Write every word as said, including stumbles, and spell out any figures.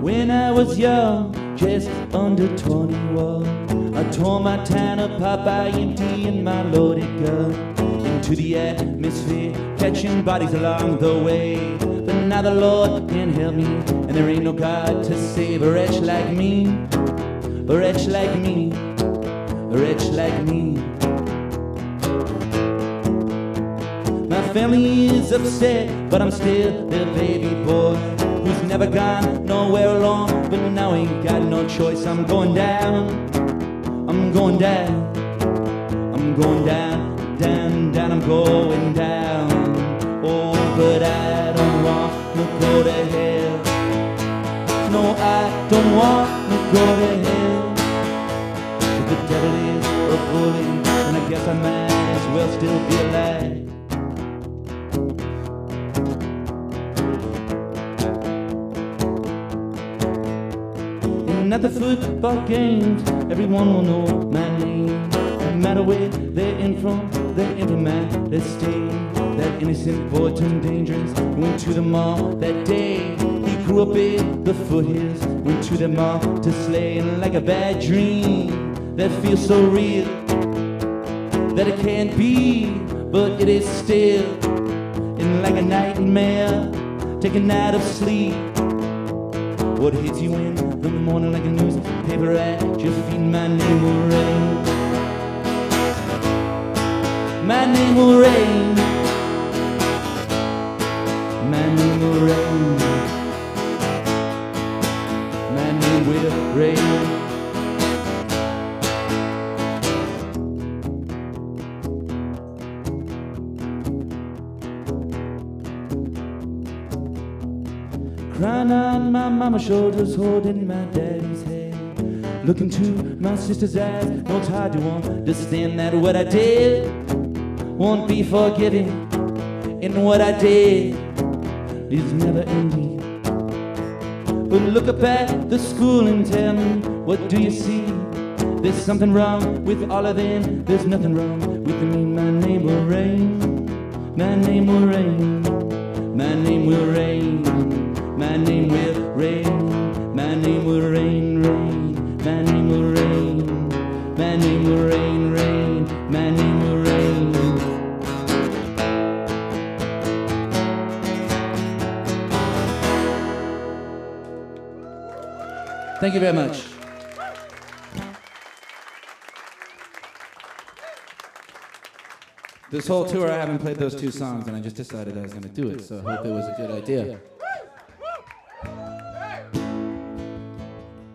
When I was young, just under twenty-one, I tore my tan apart by emptying my loaded gun into the atmosphere, catching bodies along the way. But now the Lord can help me, and there ain't no God to save a wretch like me, a wretch like me, a wretch like me. My family is upset, but I'm still their baby boy, who's never gone nowhere alone, but now ain't got no choice. I'm going down, I'm going down, I'm going down, down, down, I'm going down. Oh, but I don't want to go to hell. No, I don't want to go to hell. If the devil is a bully, then I guess I might as well still be alive. And at the football games, everyone will know my name. No matter where they're in from, they're in my state. That innocent boy turned dangerous, went to the mall that day. He grew up in the foothills, went to the mall to slay. And like a bad dream that feels so real, that it can't be, but it is still. And like a nightmare, taken out of sleep, what hits you in the morning like a newspaper at your feet? My name will rain, my name will rain, my name will rain, my name will rain. Crying on my mama's shoulders, holding my daddy's head, looking to my sister's eyes, no time to understand that what I did won't be forgiven, and what I did is never ending. But look up at the school and tell me, what do you see? There's something wrong with all of them, there's nothing wrong with me. My name will rain, my name will rain, my name will rain, my name will rain, my name will rain, rain, my name will rain, my name will rain, rain, my name will rain. Thank you very much. This whole tour I haven't played those two songs, and I just decided I was going to do it, so I hope it was a good idea.